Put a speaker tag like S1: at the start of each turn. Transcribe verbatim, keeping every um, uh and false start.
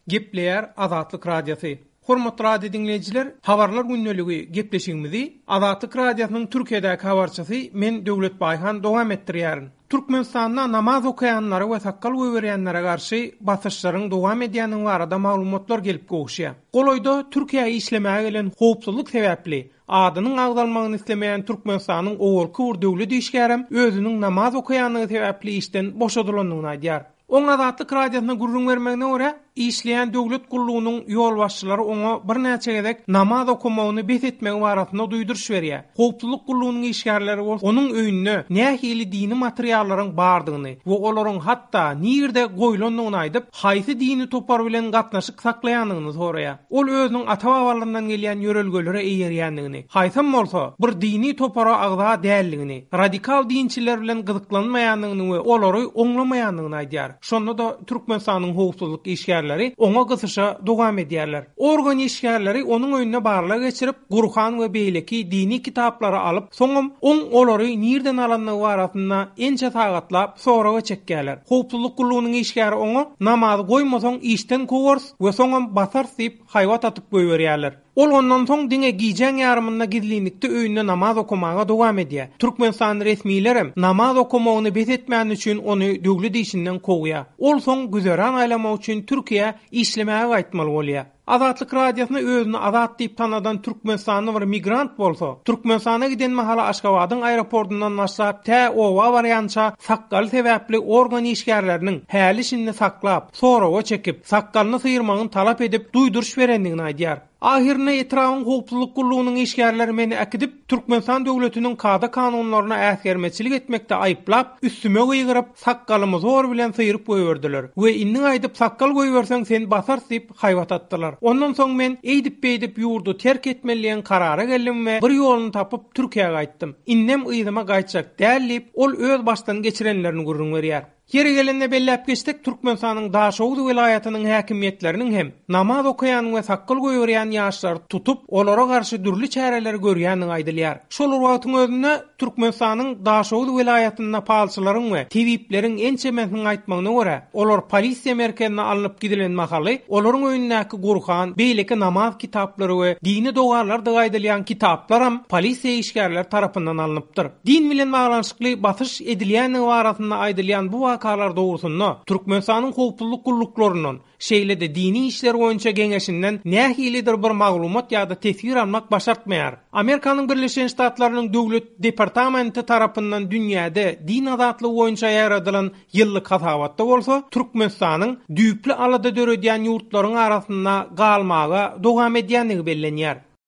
S1: Gepleyer Azatlyk Radiosu. Hormatly radio dinleyijiler, habarlar günneligi gepleşigimizi Azatlyk Radiosynyň Türkiýedäki habarçysy men Döwlet Baýhan dowam etdirýärin. Türkmenistanda namaz okayanlara we sakkal göwerýänlere garşy basyşlaryň dowam edýäniň barada maglumatlar gelip gowşýar. Goloýda Türkiýäge işlemäge gelen howpsuzlyk sebäpli adynyň agdalmagyny islemeýän Türkmenistanyň owurky bir döwlet işgärem özüniň namaz okaýanlygy sebäpli işden boşadylandygyny aýdýar. Oň Azatlyk Radiosyna gurrun bermegine görä, işleýän döwlet gullugynyň ýol başçylary oňa bir näçe gezek namaz okumagyny bet etmegi barasynda duýduruş berýär. Howpsuzlyk gullugynyň işgärleri bolsa, onuň öýünde nähili dini materiallaryň bardygyny we olaryň hatda nirde goýulandygyny aýdyp, haýsy dini topar bilen gatnaşyk saklaýanlygyny soraýar. Ol özüniň ata-babalaryndan gelýän ýörelgelere eýerýändigini, haýsam bolsa bir dini topara agda dälligini, radikal dinçiler bilen gyzyklanmaýanlygyny we olary oňlamaýanlygyny aýdýar. Şonda da Türkmenistanyň howpsuzlyk işgärleri oňa gysyşa dowam edýärler. Organ işgärleri onuň öňüne barla geçirip, Gurhan we beýleki dini kitaplary alyp, soňam oň olary nirden alanlygy barasynda ençe tagatlap soraga çekýärler. Howpsuzlyk gullugynyň işgäri oňa namaz goýmasaň işten kowars we soňam basar diýip haýwat atyp goýberýärler. Ol ondan soň diňe giýjän ýarymynda gizlilikde öýünde namaz okumaga dowam edýär. Türkmenistan resmiýleri namaz okumagyny bet etmän üçin ony döwlet işinden kowýar. Ol soň güzeran aýlamak üçin Türkiýe işlemäge gaýtmaly bolýar. Azatlyk Radiosyna özüni azat diýip tanadan Türkmenistanyň bir migrant bolsa, Türkmenistana giden mahala Aşgabatyň aeroportundan başlap tä owa barýança sakkal sebäpli organ işgärleriniň häli işini saklap, soraga çekip, sakkalyny syýrmagyny talap edip duýduruş berendigini aýdýar. Ahirine etrawyň howpsuzlyk gullugynyň işgärleri meni akidip Türkmenistan döwletiniň kada kanunlaryna äsgermeçilik etmekde aýyplap, üstüme gyýgyryp, sakkalymy zor bilen syýryp goýberdiler. We inni aýdyp sakkal goýberseň sen basar diýip haýwat atdylar. Ondan soň men eýdip beýdip ýurdu terk etmeliýän karara geldim we bir ýoluny tapyp Türkiýege gaýtdym. Innem ýygyma gaýtjak däl ol öz başdan geçirenlerini gurrun berýär. Yeri gelende belläp geçdik, Türkmenistanyň Daşowdy welaýatynyň häkimiýetleriniň hem namaz okayan we sakkal goýurýan ýaşlar tutup, olara garşy dürli çäreler görýänini aýdylýar. Şol wagtyň özünde Türkmenistanyň Daşowdy welaýatyna palçylaryň we tebipleriň ençe mehmin aýtmagyna görä, olar polisiýa merkezine alınıp gidilen mahaly, olaryň öýündäki Gurhan, beýleki namaz kitaplary we dini dogarlar aýdylýan kitaplar hem polisiýa işgärler tarapyndan alınıpdyr. Din bilen baglanşykly basyş edilýän barasynda aýdylýan bu wakalar dogusunda Türkmenistanyň howpsuzlyk gulluklarynyň şeýle de dini işler boýunça geňeşinden nähilidir bir maglumat ýa-da tesir almak başartmaýar. Amerikanyň Birleşen Ştatlarynyň döwlet departamenti tarapyndan dünýäde din azatlygy boýunça ýaradylan ýyllyk hasabatda bolsa, Türkmenistanyň düýpli alada döredýän ýurtlaryň arasynda galmaga dowam edýänligi bellenýär.